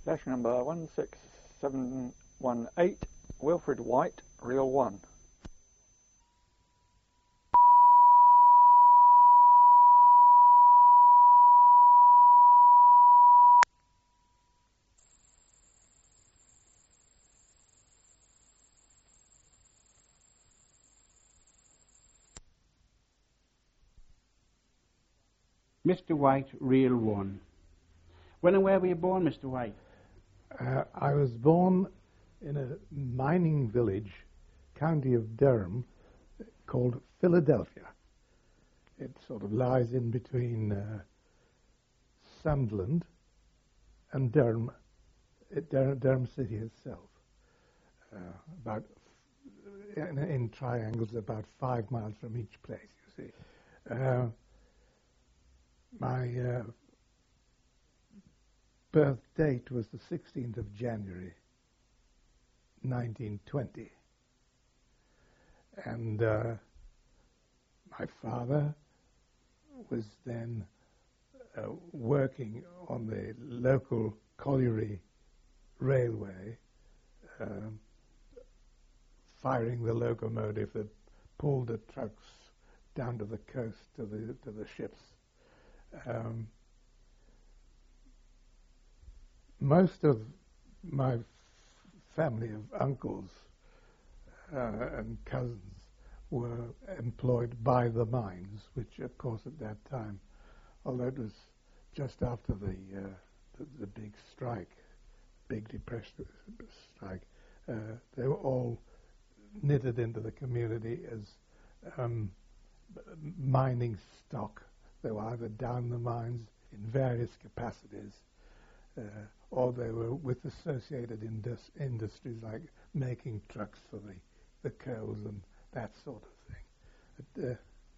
Dash number 16718, Wilfred White, Reel 1. Mr. White, Reel 1. When and where were you born, Mr. White? I was born in a mining village, county of Durham, called Philadelphia. It sort of lies in between Sunderland and Durham, Durham city itself. About in triangles, about 5 miles from each place, you see. My birth date was the 16th of January, 1920. And my father was then working on the local colliery railway, firing the locomotive that pulled the trucks down to the coast to the ships. Most of my family of uncles and cousins were employed by the mines, which, of course, at that time, although it was just after the big strike, big depression strike, they were all knitted into the community as mining stock. They were either down the mines in various capacities, or they were with associated industries like making trucks for the coals and that sort of thing.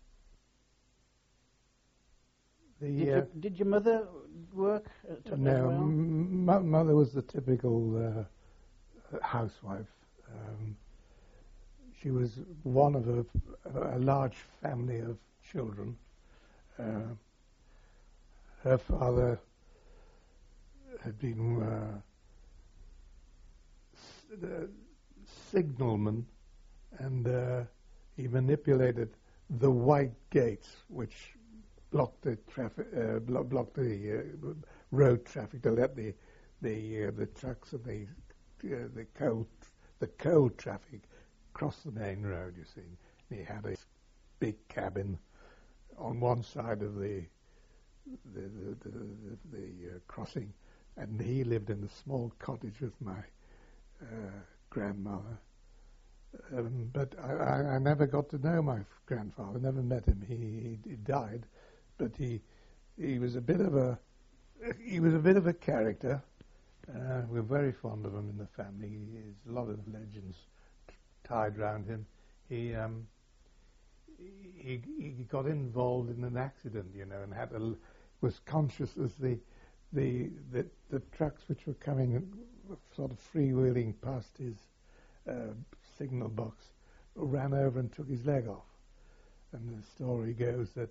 But, did your mother work no, as well? Mother was the typical housewife. She was one of a large family of children. Her father had been signalman, and he manipulated the white gates, which blocked the traffic, blocked the road traffic to let the trucks and the coal traffic cross the main road. You see, he had a big cabin on one side of the crossing, and he lived in a small cottage with my grandmother. But I never got to know my grandfather. Never met him. He died, but he was a bit of a character. We're very fond of him in the family. There's a lot of legends tied around him. He got involved in an accident, and was conscious as the trucks which were coming sort of freewheeling past his signal box ran over and took his leg off. And the story goes that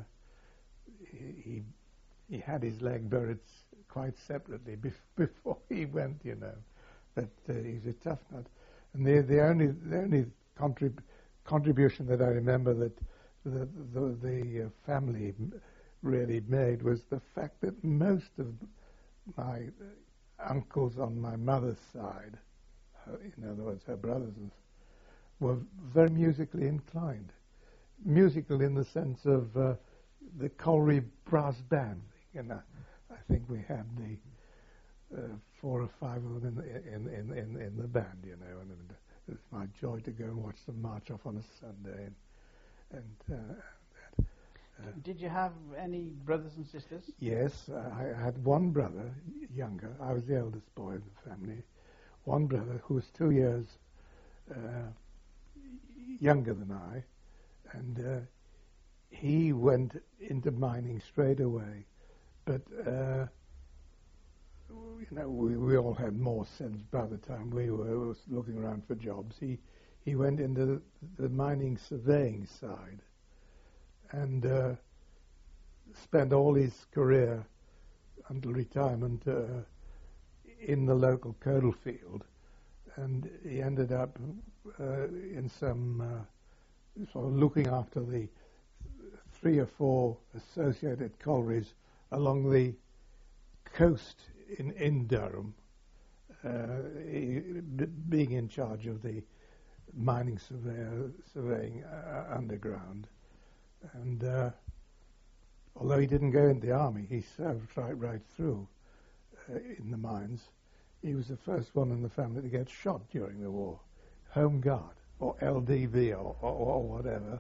he had his leg buried quite separately before he went, But he's a tough nut. And the only contribution that I remember that the family really made was the fact that most of my uncles on my mother's side, in other words, her brothers, were very musically inclined. Musical in the sense of the colliery brass band. I think we had the 4 or 5 of them in the band, and it was my joy to go and watch them march off on a Sunday. Did you have any brothers and sisters? Yes, I had one brother, younger. I was the eldest boy in the family. One brother who was 2 years younger than I, and he went into mining straight away. But we all had more sense by the time we were looking around for jobs. He went into the mining surveying side, and spent all his career until retirement in the local coal field, and he ended up in some sort of looking after the 3 or 4 associated collieries along the coast in Durham, being in charge of the mining surveying underground. And although he didn't go into the army, he served right through in the mines. He was the first one in the family to get shot during the war, Home Guard or LDV or whatever.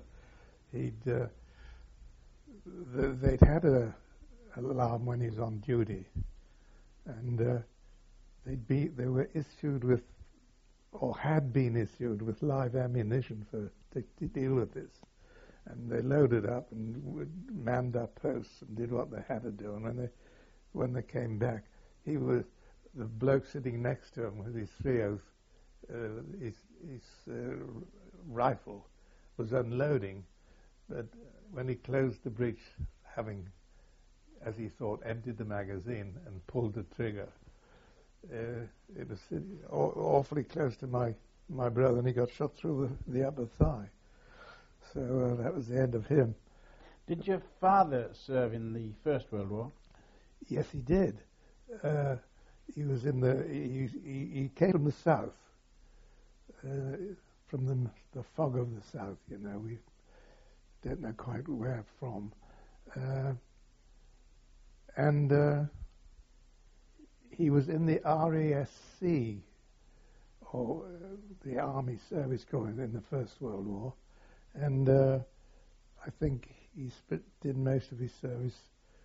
They'd had an alarm when he was on duty, and they were issued with, or had been issued with, live ammunition to deal with this. And they loaded up and manned up posts and did what they had to do. And when they came back, the bloke sitting next to him with his 3-0, his rifle was unloading. But when he closed the breech, having, as he thought, emptied the magazine and pulled the trigger, it was awfully close to my brother, and he got shot through the upper thigh. So that was the end of him. Did your father serve in the First World War? Yes, he did. He was in he came from the south, from the fog of the south. You know, we don't know quite where from, and he was in the RASC, or the Army Service Corps, in the First World War. And I think he did most of his service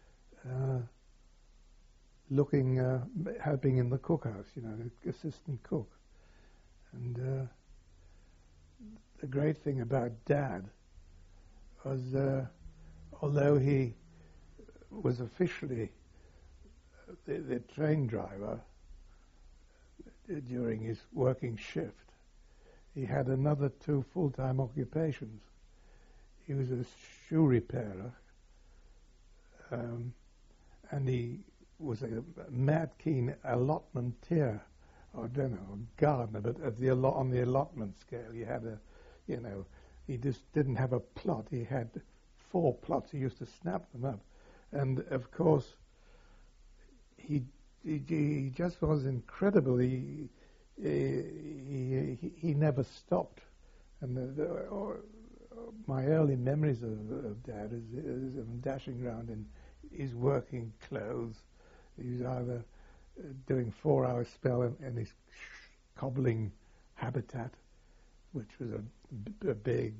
helping in the cookhouse, you know, assistant cook. And the great thing about Dad was, although he was officially the train driver during his working shift, he had another 2 full-time occupations. He was a shoe repairer, and he was a mad keen allotmenteer, or I don't know, gardener, but on the allotment scale, he had he just didn't have a plot. He had 4 plots. He used to snap them up, and of course, he just was incredible. He never stopped, and my early memories of Dad is him dashing around in his working clothes. He was either doing 4-hour spell in his cobbling habitat, which was a big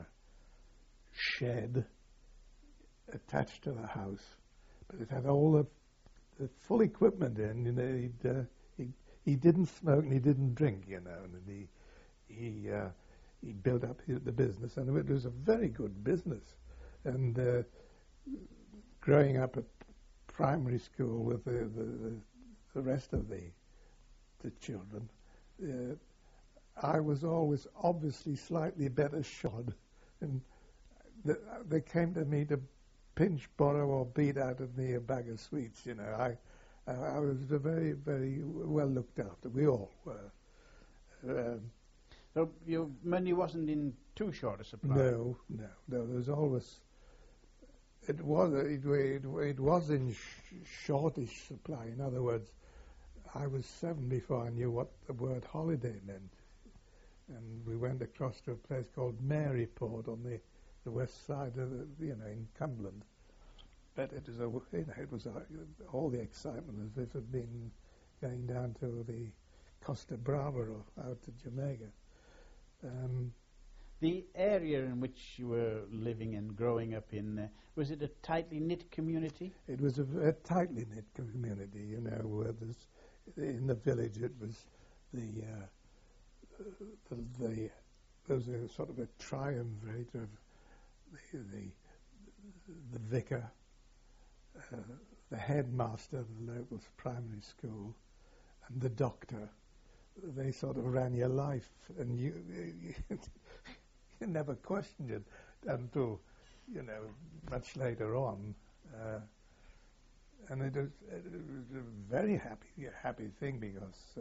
shed attached to the house, but it had all the full equipment in. You know, he didn't smoke and he didn't drink, you know, and he built up the business, and it was a very good business. And growing up at primary school with the rest of the children, I was always obviously slightly better shod, and they came to me to pinch, borrow, or beat out of me a bag of sweets. You know, I was very, very well looked after. We all were. So your money wasn't in too short a supply? No. There was always. It was in shortish supply. In other words, I was 7 before I knew what the word holiday meant, and we went across to a place called Maryport on the west side of in Cumberland. But it was all the excitement as if it had been going down to the Costa Brava or out to Jamaica. The area in which you were living and growing up in, was it a tightly knit community? It was a tightly knit community, you know. In the village, it was there was a sort of a triumvirate of the vicar, the headmaster of the local primary school, and the doctor. They sort of ran your life, and you never questioned it until, much later on. and it was a very happy thing because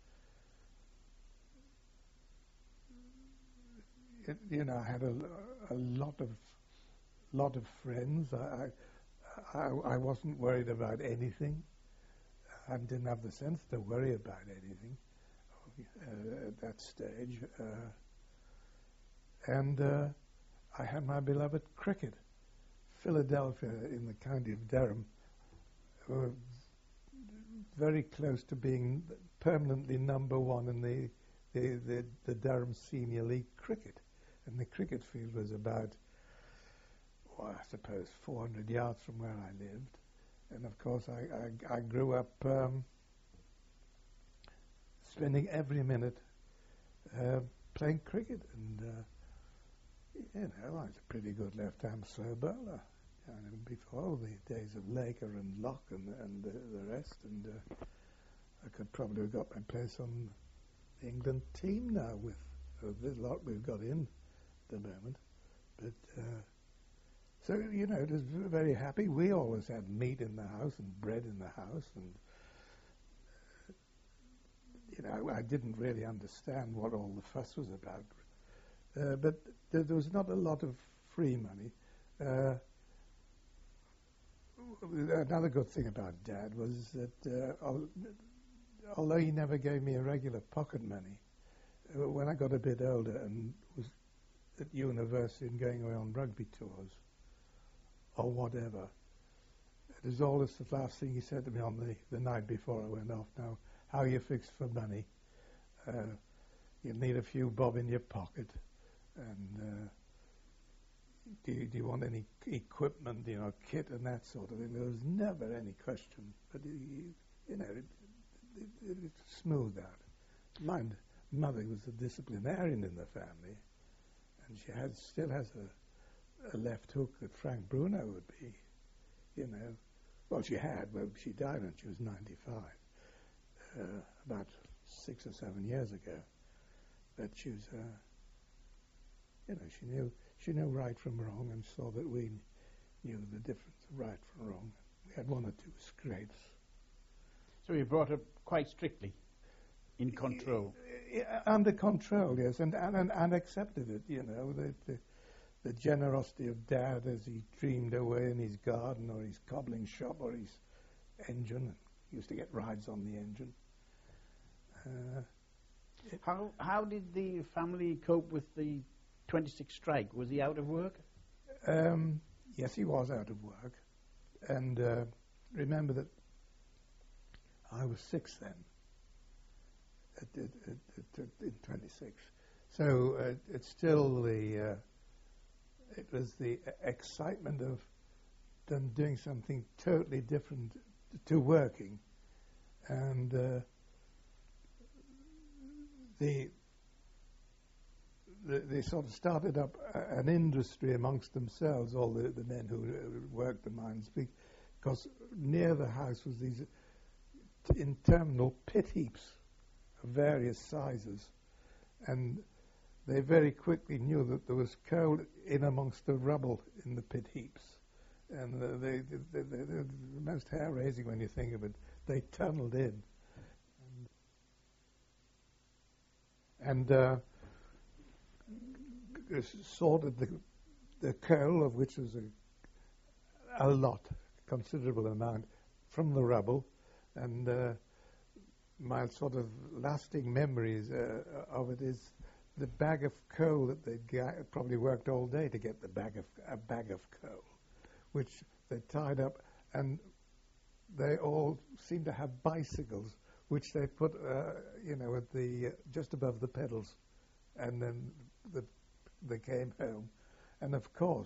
I had a lot of friends. I wasn't worried about anything. I didn't have the sense to worry about anything at that stage. And I had my beloved cricket. Philadelphia in the county of Durham were very close to being permanently number one in the Durham Senior League cricket. And the cricket field was about, I suppose, 400 yards from where I lived. And of course, I grew up spending every minute playing cricket. And I was a pretty good left-hand slow bowler. Before the days of Laker and Locke and the rest, and I could probably have got my place on the England team now with the lot we've got in at the moment. But so it was very happy. We always had meat in the house and bread in the house, and I didn't really understand what all the fuss was about. But there was not a lot of free money. Another good thing about Dad was that although he never gave me a regular pocket money, when I got a bit older and was at university and going away on rugby tours or whatever, it was always the last thing he said to me on the night before I went off. Now, how are you fixed for money? You need a few bob in your pocket, and do you want any equipment, kit and that sort of thing? There was never any question, but it smoothed out. My mother was a disciplinarian in the family, and she still has a left hook that Frank Bruno would be, Well, she had. Well, she died when she was 95, about 6 or 7 years ago. But she was, she knew right from wrong and saw that we knew the difference of right from wrong. We had one or two scrapes. So you brought up quite strictly, in control. Under control, yes, and accepted it. The generosity of Dad as he dreamed away in his garden or his cobbling shop or his engine. He used to get rides on the engine. How did the family cope with the 26 strike? Was he out of work? Yes, he was out of work. And remember that I was 6 then, in 26. So it's still it was the excitement of them doing something totally different to working. And they sort of started up an industry amongst themselves, all the men who worked the mines, because near the house was these interminable pit heaps of various sizes, and they very quickly knew that there was coal in amongst the rubble in the pit heaps, and they're the most hair-raising when you think of it. They tunneled in, and sorted the coal, of which was a lot, considerable amount, from the rubble. And my sort of lasting memories of it is the bag of coal that they'd probably worked all day to get a bag of coal, which they tied up, and they all seemed to have bicycles, which they put, at the just above the pedals, and then they came home, and of course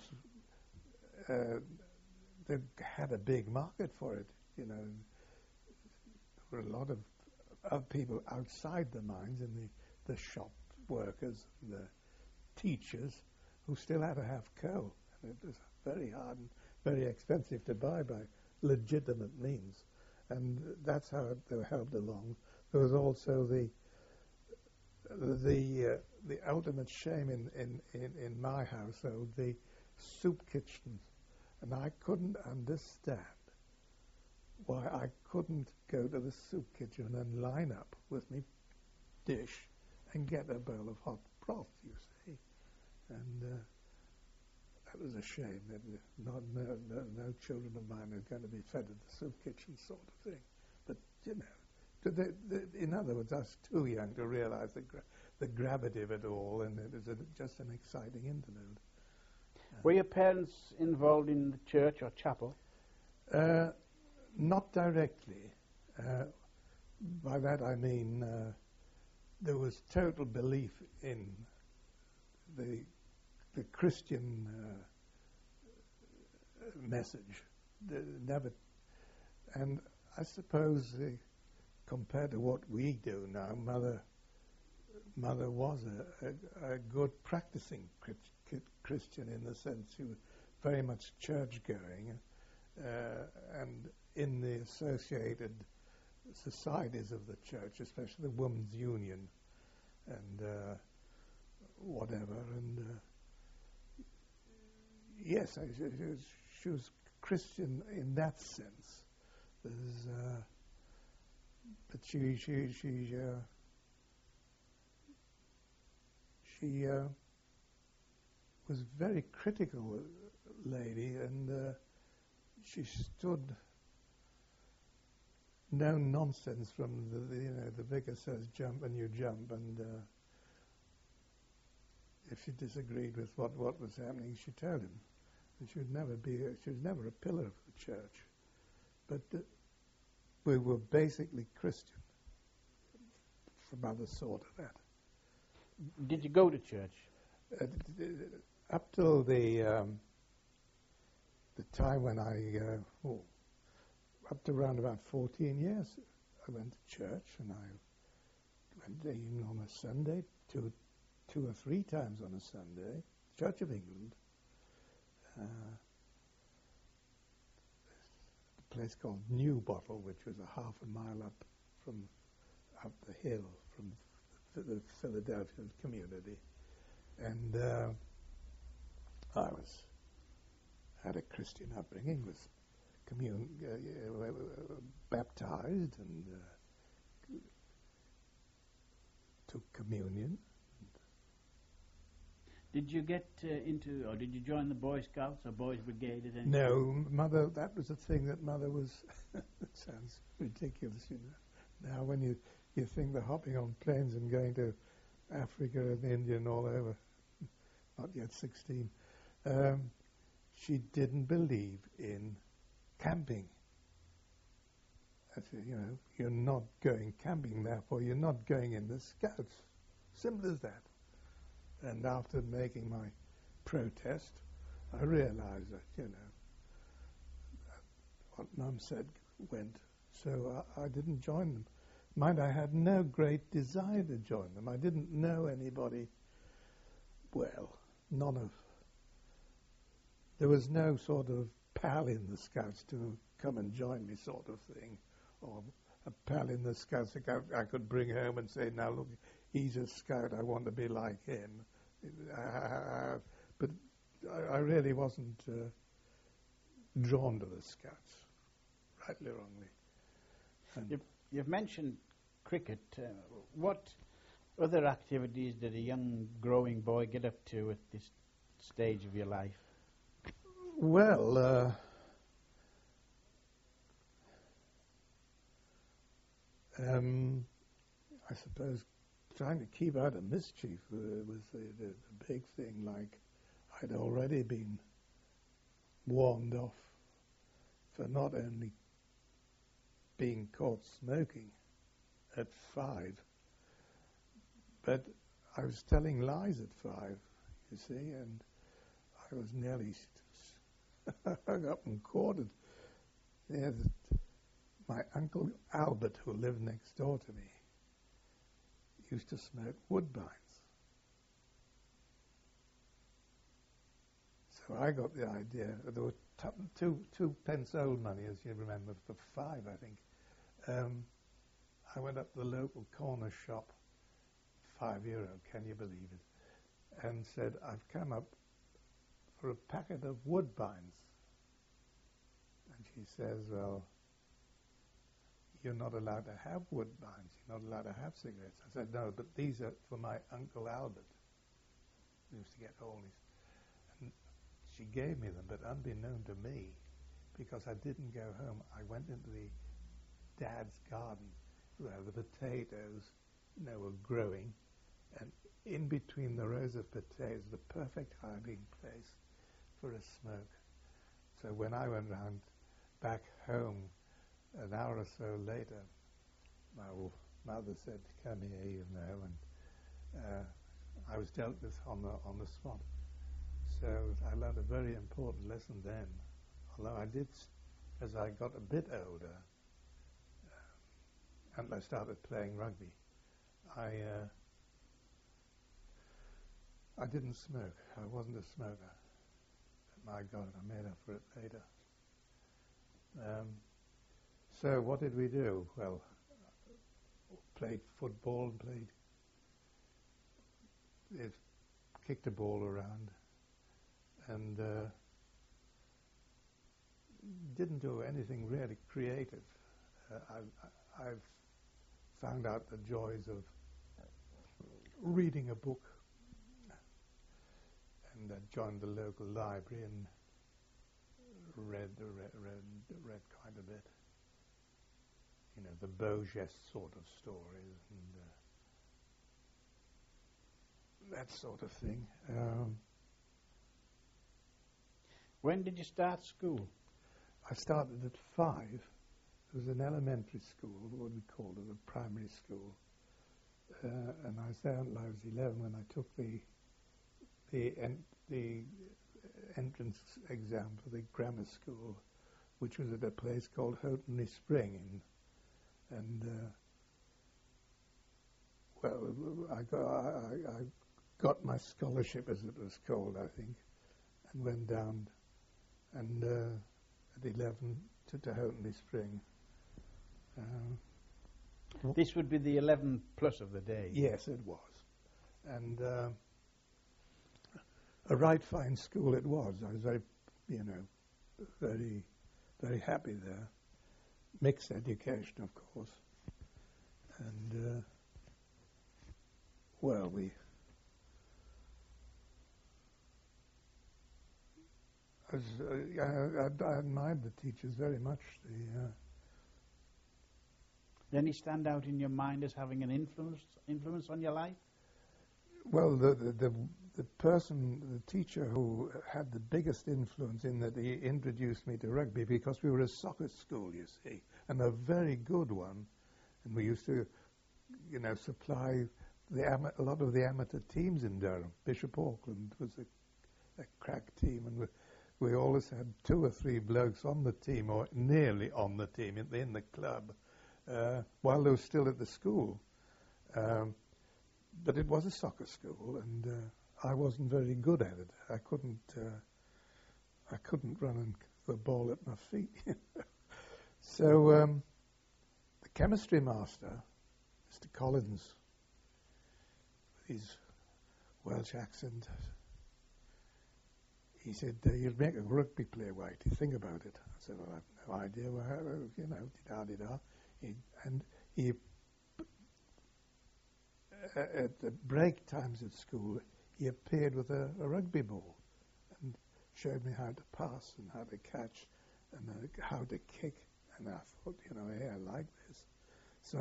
they had a big market for it. There were a lot of people outside the mines, and the shop workers, the teachers, who still had to have coal. And it was very hard and very expensive to buy by legitimate means, and that's how they were helped along. There was also the ultimate shame in my household, the soup kitchens, and I couldn't understand why I couldn't go to the soup kitchen and line up with me dish and get a bowl of hot broth, you see. And that was a shame that no children of mine are going to be fed at the soup kitchen sort of thing. But, you know, in other words, I was too young to realize the gravity of it all, and it was just an exciting interlude. Were your parents involved in the church or chapel? Not directly. By that I mean there was total belief in the Christian message. Never, and I suppose compared to what we do now, Mother was a good practicing Christian in the sense she was very much church going, and in the associated societies of the church, especially the Women's Union and whatever. And yes, she was Christian in that sense. But she was a very critical lady, and she stood no nonsense from the vicar says jump and you jump, and if she disagreed with what was happening, she told him. And she was never a pillar of the church, but we were basically Christian. Mother saw to that. Did you go to church? Up till the time when up to around about 14 years, I went to church, and I went even on a Sunday, two or three times on a Sunday, Church of England, a place called New Bottle, which was a half a mile up the hill from the Philadelphia community, and I had a Christian upbringing, was baptized and took communion. Did you get into, or did you join the Boy Scouts or Boys Brigade at any No, Mother, that was the thing that Mother was, it sounds ridiculous, you know. Now when you think they're hopping on planes and going to Africa and India and all over, not yet 16, she didn't believe in camping. I said, you know, you're not going camping, therefore you're not going in the Scouts. Simple as that. And after making my protest, I realized that, you know, what Mum said went. So I didn't join them. Mind, I had no great desire to join them. I didn't know anybody well. There was no sort of pal in the Scouts to come and join me sort of thing, or a pal in the Scouts that I could bring home and say, now look, he's a Scout, I want to be like him. But I really wasn't drawn to the Scouts, rightly or wrongly. You've mentioned cricket. What other activities did a young growing boy get up to at this stage of your life? Well, I suppose trying to keep out of mischief was the big thing. Like, I'd already been warned off for not only being caught smoking at 5, but I was telling lies at 5, you see, and I was nearly hung up and quartered. My Uncle Albert, who lived next door to me, used to smoke Woodbines. So I got the idea. There were two pence old money, as you remember, for 5, I think. I went up to the local corner shop, €5, can you believe it, and said, I've come up for a packet of Woodbines. And she says, well, you're not allowed to have woodbines, you're not allowed to have cigarettes. I said, no, but these are for my Uncle Albert, who used to get all these. And she gave me them, but unbeknown to me, because I didn't go home, I went into the Dad's garden where the potatoes, were growing, and in between the rows of potatoes, the perfect hiding place for a smoke. So when I went round back home an hour or so later, my mother said, "Come here, and I was dealt with on the spot." So I learned a very important lesson then. Although I did, as I got a bit older, and I started playing rugby, I didn't smoke. I wasn't a smoker. But my God, I made up for it later. So what did we do? Well, played football and kicked a ball around, and didn't do anything really creative. I've found out the joys of reading a book, and joined the local library and read quite a bit. The Beaugest sort of stories and that sort of thing. When did you start school? I started at 5. It was an elementary school, what we called it, a primary school. And I was there until I was 11 when I took the entrance exam for the grammar school, which was at a place called Houghtonleigh Spring. I got my scholarship, as it was called, I think, and went down and at 11 to Houghtonleigh Spring. This would be the 11 plus of the day. Yes, it was. And a right fine school it was. I was very, very, very happy there. Mixed education, of course. And, I admired the teachers very much. Any stand out in your mind as having an influence on your life? Well, the teacher who had the biggest influence in that he introduced me to rugby, because we were a soccer school, you see, and a very good one. And we used to, supply a lot of the amateur teams in Durham. Bishop Auckland was a crack team, and we always had 2 or 3 blokes on the team, or nearly on the team, in the club, while they were still at the school. But it was a soccer school, and I wasn't very good at it. I couldn't run the ball at my feet. So the chemistry master, Mr. Collins, with his Welsh accent, he said, "You'll make a rugby player, Whitey. Think about it." I said, "Well, I have no idea. Da-da-da." And he, at the break times at school, he appeared with a rugby ball and showed me how to pass and how to catch and how to kick. And I thought, hey, I like this. So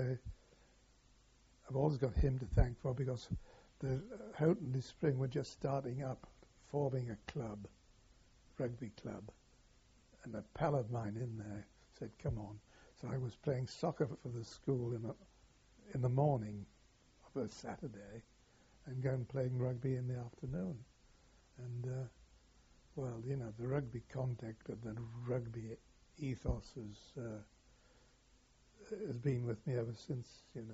I've always got him to thank for, because the Houghtonleigh Spring were just starting up, forming a club, rugby club. And a pal of mine in there said, "Come on." So I was playing soccer for the school in the morning of a Saturday, and going playing rugby in the afternoon. And, the rugby contact and the rugby ethos has been with me ever since,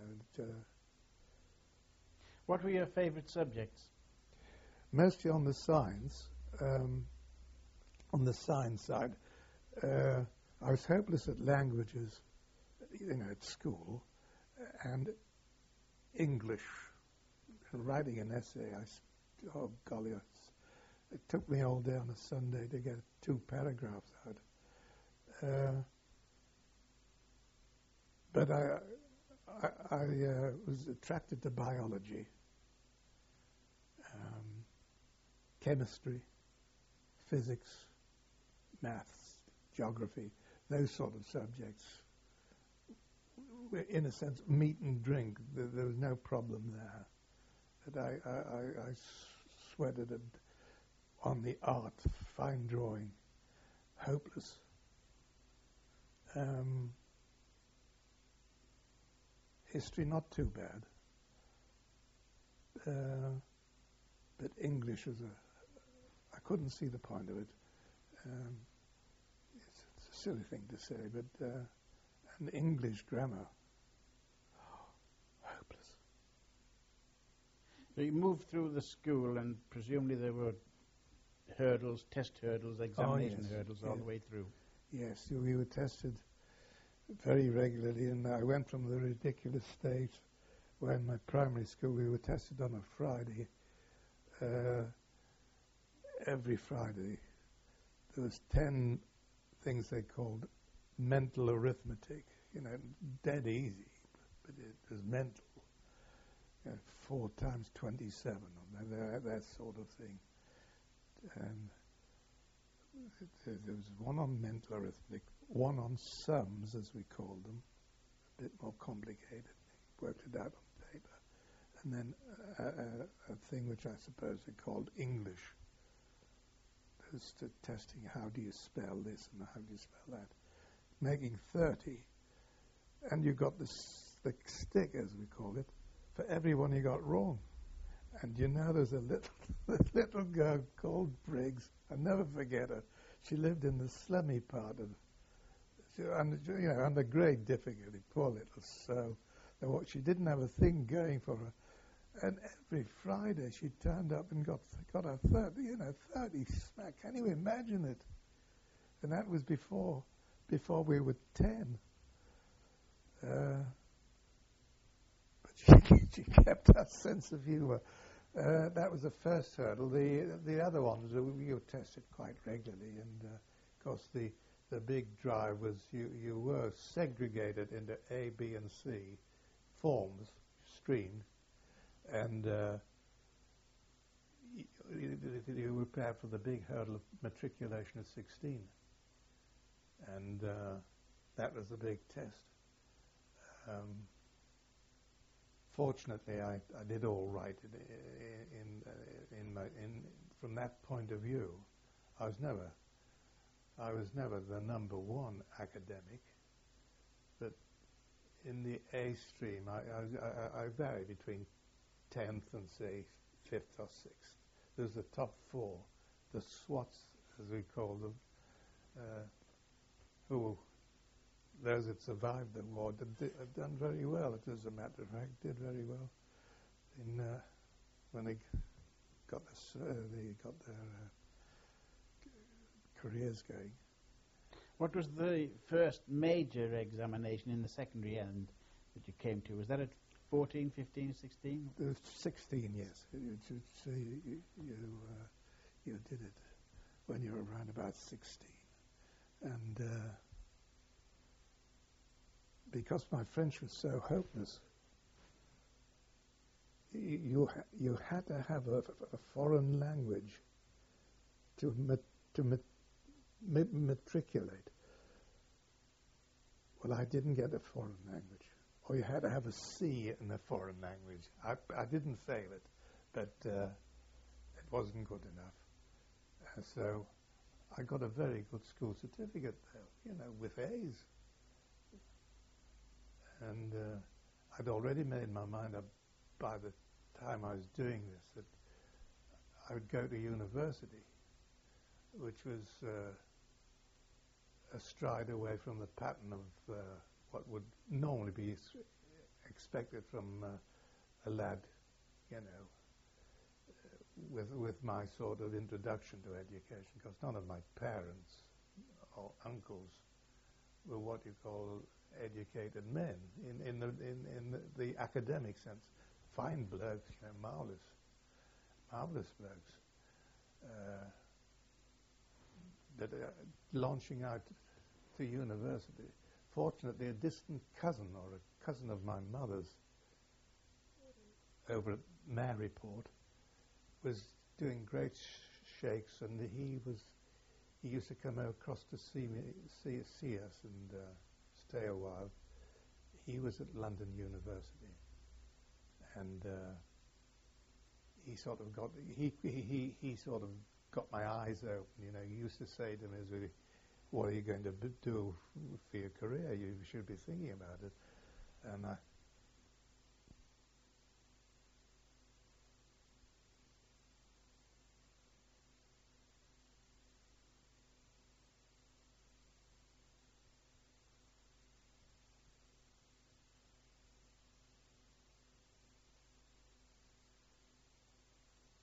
What were your favourite subjects? Mostly on the science, on the science side. I was hopeless at languages, at school, and English. Writing an essay, it took me all day on a Sunday to get 2 paragraphs out. But I was attracted to biology, chemistry, physics, maths, geography, those sort of subjects. In a sense, meat and drink. There was no problem there. But I sweated on the art, fine drawing, hopeless. History not too bad, but English was I couldn't see the point of it. It's a silly thing to say, but and English grammar, hopeless. So you moved through the school, and presumably there were hurdles, test hurdles, examination hurdles all the way through. Yes, we were tested very regularly, and I went from the ridiculous state where in my primary school we were tested on a Friday. Every Friday there was 10 things they called mental arithmetic, dead easy, but it was mental. 4 times 27, that sort of thing. And there was one on mental arithmetic, one on sums, as we called them, a bit more complicated. Worked it out on paper. And then a thing which I suppose they called English. As to testing how do you spell this and how do you spell that. Making 30. And you got the stick, as we call it, for every one you got wrong. And there's a little girl called Briggs. I'll never forget her. She lived in the slummy part of, under great difficulty. Poor little soul. She didn't have a thing going for her. And every Friday she turned up and got her 30, 30 smack. Can you imagine it? And that was before we were 10. But she kept that sense of humour. That was the first hurdle. The other ones, you were tested quite regularly, and of course the big drive was you were segregated into A, B, and C forms, streams, and you were prepared for the big hurdle of matriculation at 16, and that was the big test. Fortunately, I did all right from that point of view. I was never the number one academic, but in the A stream, I varied between 10th and say 5th or 6th. There's the top 4, the SWATs, as we call them, who those that survived the war have done very well. It, as a matter of fact, did very well when they got their careers going. What was the first major examination in the secondary end that you came to? Was that at 14, 15, 16? 16, yes. You did it when you were around about 16, and. Because my French was so hopeless, you had to have a foreign language to matriculate. Well, I didn't get a foreign language, or you had to have a C in a foreign language. I didn't fail it, but it wasn't good enough. So I got a very good school certificate there, with A's. And I'd already made my mind up by the time I was doing this that I would go to university, which was a stride away from the pattern of what would normally be expected from a lad, with my sort of introduction to education, because none of my parents or uncles were what you call educated men in the academic sense. Fine blokes, marvelous blokes, that are launching out to university. fortunately, a distant cousin or a cousin of my mother's over at Maryport was doing great shakes, and he used to come across to see us and stay a while. He was at London University, and he sort of got my eyes open. You know, he used to say to me, "What are you going to do for your career? You should be thinking about it." And